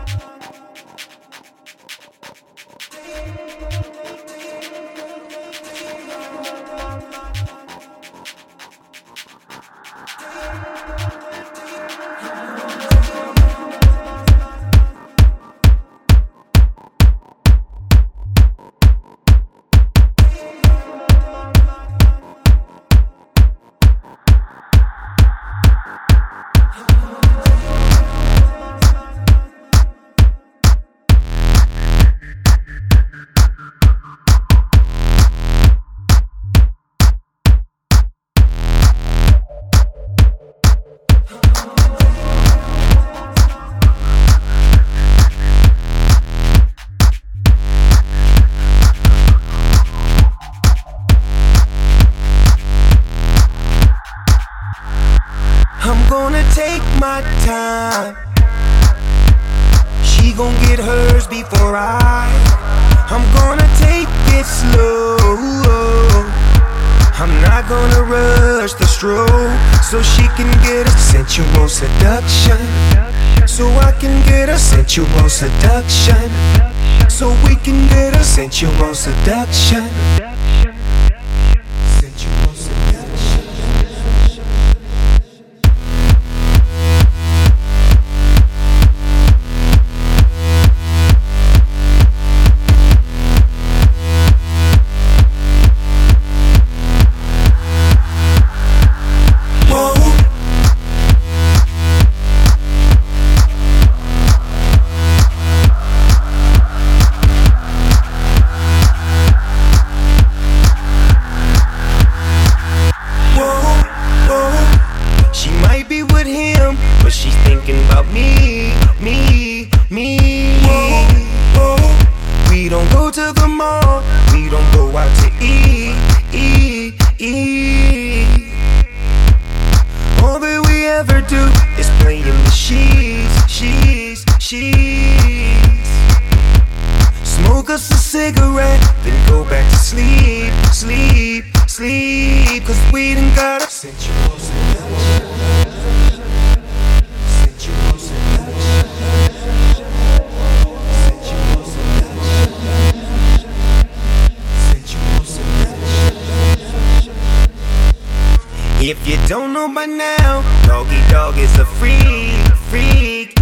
Take my time. She gon' get hers before I'm gonna take it slow. I'm not gonna rush the stroke, so she can get a sensual seduction. So I can get a sensual seduction. So we can get a sensual seduction. Sensual seduction. She's thinking about me. We don't go to the mall, we don't go out to eat. All that we ever do is play in the sheets. Smoke us a cigarette, then go back to sleep. Cause we done got a sensual seduction. If you don't know by now, Doggy Dog is a freak.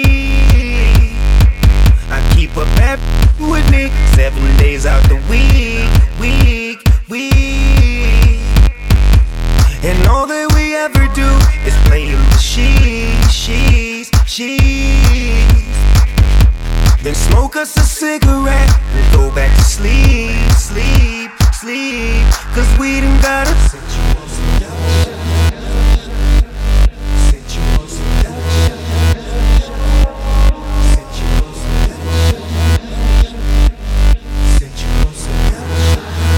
I keep a bad with me 7 days out the week. And all that we ever do is play in the sheets. Then smoke us a cigarette and go back to sleep. Cause we done got a sensual seduction. Sensual seduction. Sensual seduction. Sensual seduction.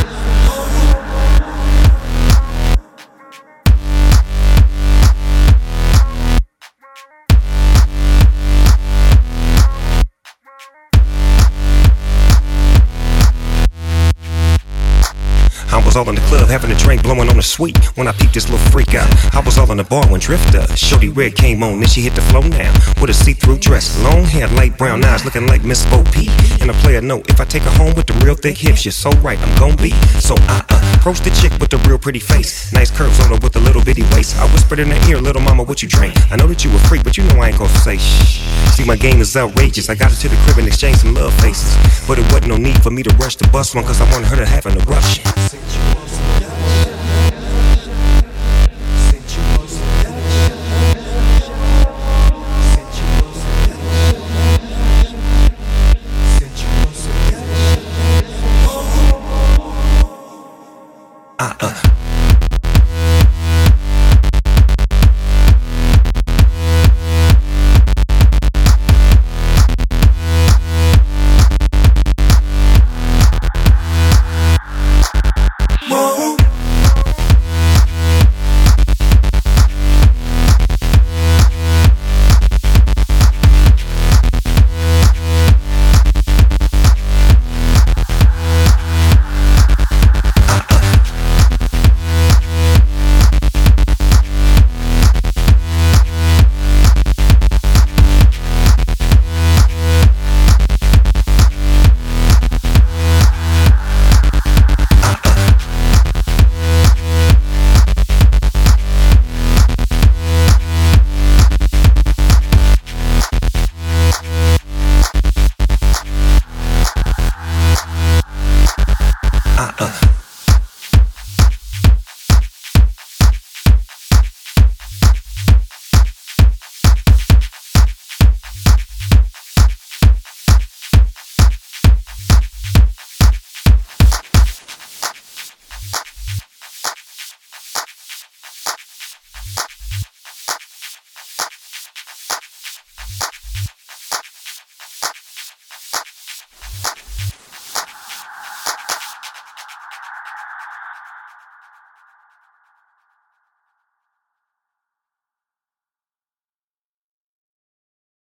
I was all in the club having a drink, blowing on the sweet when I peeped this little freak out. I was all in the bar when Drifter, Shorty Red came on, then she hit the flow now with a see-through dress, long hair, light brown eyes, looking like Miss Bo Peep. And a player note, if I take her home with the real thick hips, you're so right, I'm gon' be. So I approached the chick with the real pretty face, nice curves on her with a little bitty waist. I whispered in her ear, little mama, what you drink? I know that you a freak, but you know I ain't gon' say shh. See, my game is outrageous. I got her to the crib and exchanged some love faces, but it wasn't no need for me to rush the bus one, cause I wanted her to have an eruption.